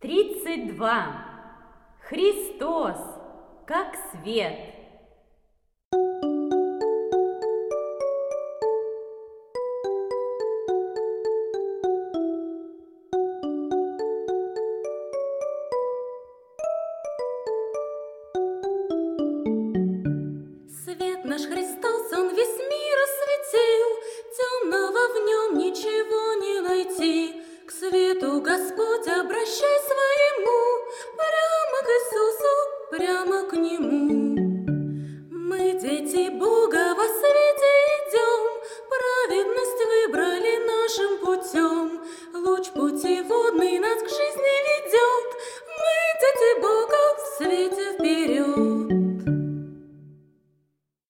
32. Христос, как свет. Свет наш Христос, Он весь мир осветил, темного в нем